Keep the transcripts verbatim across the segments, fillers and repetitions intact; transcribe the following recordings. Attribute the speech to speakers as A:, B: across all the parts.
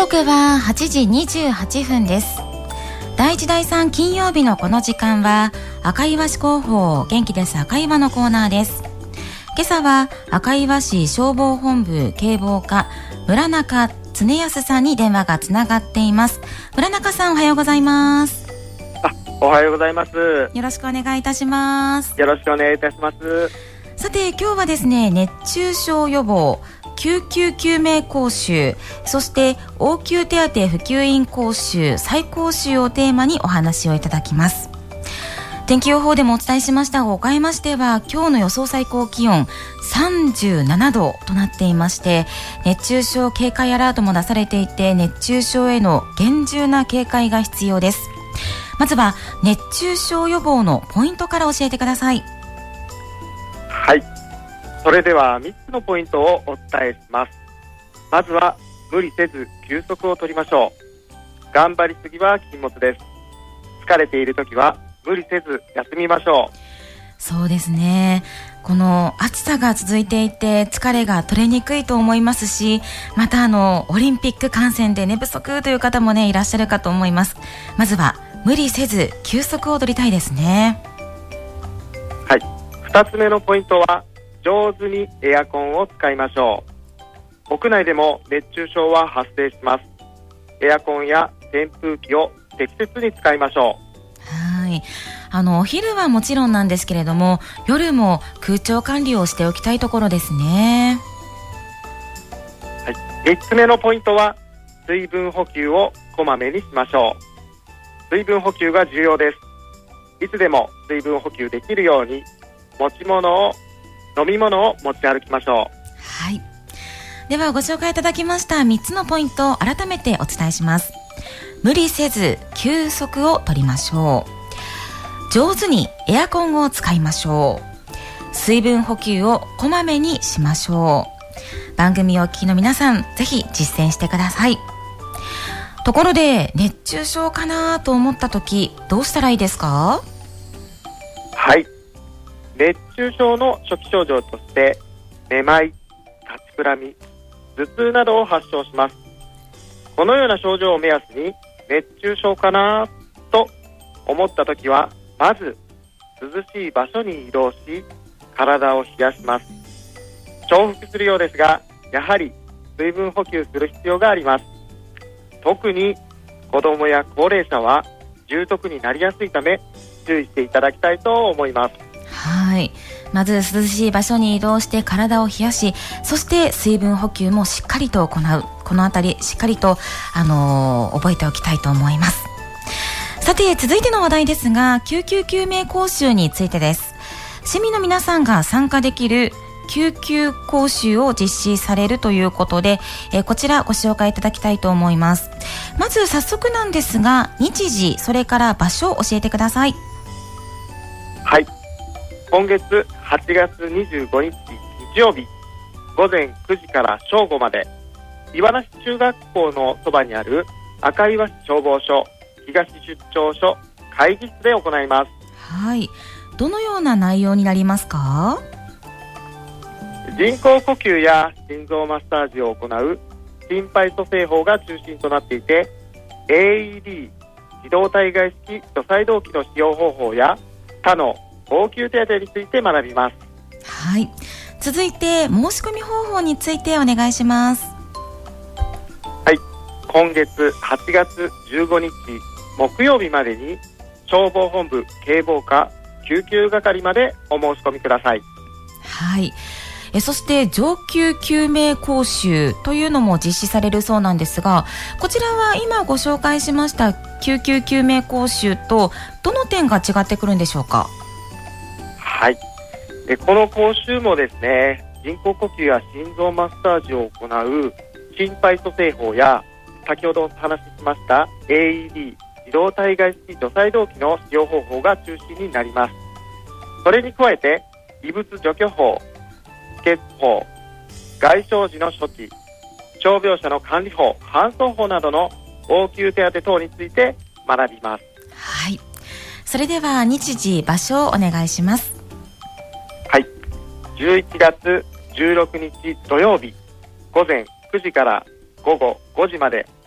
A: 刻ははちじにじゅうはっぷんです。だいいちだいさん金曜日のこの時間は赤岩市広報元気です赤岩のコーナーです。今朝は赤岩市消防本部警防課村中恒康さんに電話がつながっています。村中さん、おはようございます。
B: あ、おはようございます。
A: よろしくお願いいたします。
B: よろしくお願いいたします。
A: さて、今日はですね、熱中症予防、救急救命講習、そして応急手当普及員講習再講習をテーマにお話をいただきます。天気予報でもお伝えしましたが、岡山市では今日の予想最高気温さんじゅうななどとなっていまして、熱中症警戒アラートも出されていて、熱中症への厳重な警戒が必要です。まずは熱中症予防のポイントから教えてください。
B: はい、それではみっつのポイントをお伝えします。まずは無理せず休息を取りましょう。頑張りすぎは禁物です。疲れているときは無理せず休みましょう。
A: そうですね、この暑さが続いていて疲れが取れにくいと思いますし、またあのオリンピック観戦で寝不足という方もねいらっしゃるかと思います。まずは無理せず休息を取りたいですね。
B: はい、ふたつめのポイントは上手にエアコンを使いましょう。屋内でも熱中症は発生します。エアコンや扇風機を適切に使いましょう。
A: はい、あのお昼はもちろんなんですけれども、夜も空調管理をしておきたいところですね。
B: はい、みっつめのポイントは水分補給をこまめにしましょう。水分補給が重要です。いつでも水分補給できるように持ち物を飲み物を持ち歩きましょう。
A: はい、ではご紹介いただきましたみっつのポイントを改めてお伝えします。無理せず休息を取りましょう。上手にエアコンを使いましょう。水分補給をこまめにしましょう。番組をお聞きの皆さん、ぜひ実践してください。ところで熱中症かなと思った時、どうしたらいいですか？
B: はい、熱中症の初期症状としてめまい、立ちくらみ、頭痛などを発症します。このような症状を目安に熱中症かなと思ったときは、まず涼しい場所に移動し体を冷やします。重複するようですが、やはり水分補給する必要があります。特に子どもや高齢者は重篤になりやすいため注意していただきたいと思います。
A: はい、まず涼しい場所に移動して体を冷やし、そして水分補給もしっかりと行う。このあたりしっかりと、あのー、覚えておきたいと思います。さて、続いての話題ですが、救急救命講習についてです。市民の皆さんが参加できる救急講習を実施されるということで、えー、こちらご紹介いただきたいと思います。まず早速なんですが、日時、それから場所を教えてください。
B: はい、今月はちがつにじゅうごにち日曜日ごぜんくじから正午まで、岩梨中学校のそばにある赤岩市消防署東出張所会議室で行います。
A: はい、どのような内容になりますか？
B: 人工呼吸や心臓マッサージを行う心肺蘇生法が中心となっていて、 エーイーディー 自動体外式除細動器の使用方法や他の応急手当について学びます。
A: はい、続いて申し込み方法についてお願いします。
B: はい、今月はちがつじゅうごにち木曜日までに消防本部警防課救急係までお申し込みください。
A: はい、えそして上級救命講習というのも実施されるそうなんですが、こちらは今ご紹介しました救急救命講習とどの点が違ってくるんでしょうか？
B: はい、でこの講習もですね、人工呼吸や心臓マッサージを行う心肺蘇生法や先ほどお話ししました エーイーディー 自動体外式除細動器の使用方法が中心になります。それに加えて異物除去法、止血法、外傷時の処置、傷病者の管理法、搬送法などの応急手当等について学びます。
A: はい、それでは日時場所をお願いします。
B: はい、じゅういちがつじゅうろくにち土曜日ごぜんくじからごごごじまで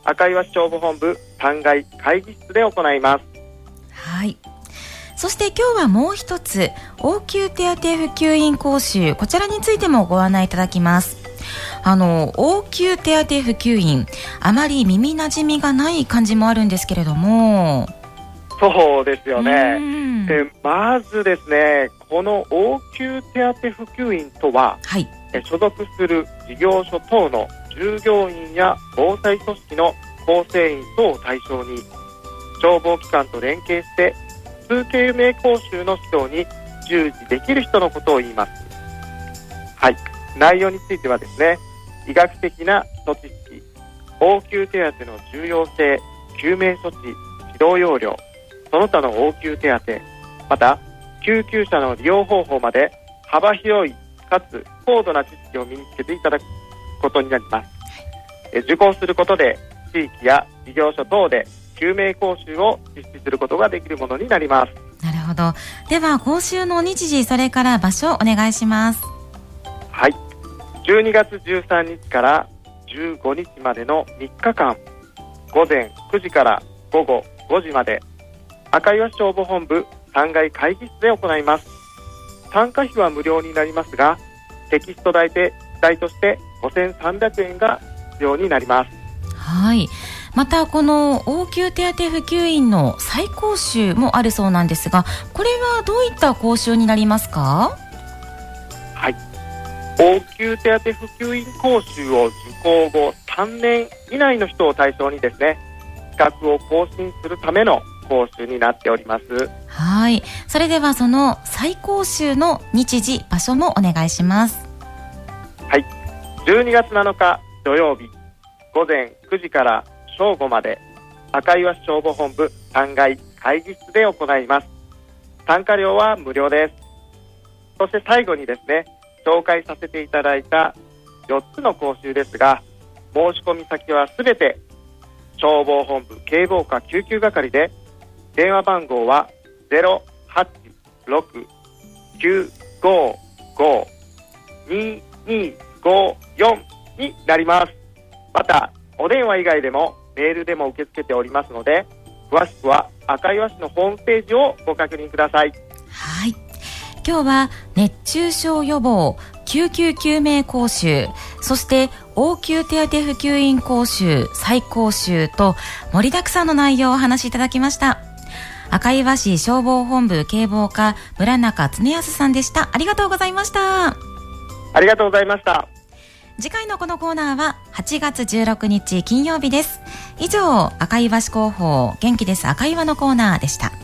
B: 赤岩市消防本部さんがい会議室で行います。
A: はい。そして今日はもう一つ、応急手当普及員講習、こちらについてもご案内いただきます。あの応急手当普及員、あまり耳なじみがない感じもあるんですけれども。
B: そうですよね。えまずですね、この応急手当普及員とは、はい、え所属する事業所等の従業員や防災組織の構成員等を対象に、消防機関と連携して通救命講習の指導に従事できる人のことを言います。はい、内容についてはですね、医学的な基礎知識、応急手当の重要性、救命措置、指導要領、その他の応急手当、また救急車の利用方法まで幅広いかつ高度な知識を身につけていただくことになります。え受講することで地域や事業所等で救命講習を実施することができるものになります。
A: なるほど。では講習の日時、それから場所をお願いします。
B: はい、じゅうにがつじゅうさんにちからじゅうごにちまでのみっかかん、ごぜんくじからごごごじまで赤岩市消防本部さんがい会議室で行います。参加費は無料になりますが、テキスト代で代としてごせんさんびゃくえんが必要になります。
A: はい。またこの応急手当普及員の再講習もあるそうなんですが、これはどういった講習になりますか？
B: はい、応急手当普及員講習を受講後さんねん以内の人を対象にですね、資格を更新するための講習になっております。
A: はい。それではその再講習の日時、場所もお願いします。
B: はい、じゅうにがつなのか土曜日、ごぜんくじから正午まで赤岩市消防本部さんがい会議室で行います。参加料は無料です。そして最後にですね、紹介させていただいたよっつの講習ですが、申し込み先はすべて消防本部警防課救急係で、電話番号は ゼロはちろくきゅうごごににごよん になります。またお電話以外でもメールでも受け付けておりますので、詳しくは赤岩市のホームページをご確認ください。
A: はい。今日は熱中症予防、救急救命講習、そして応急手当普及員講習、再講習と盛りだくさんの内容をお話しいただきました。赤岩市消防本部警防課村中恒康さんでした。ありがとうございました。
B: ありがとうございました。
A: 次回のこのコーナーははちがつじゅうろくにち金曜日です。以上、赤岩市広報元気です赤岩のコーナーでした。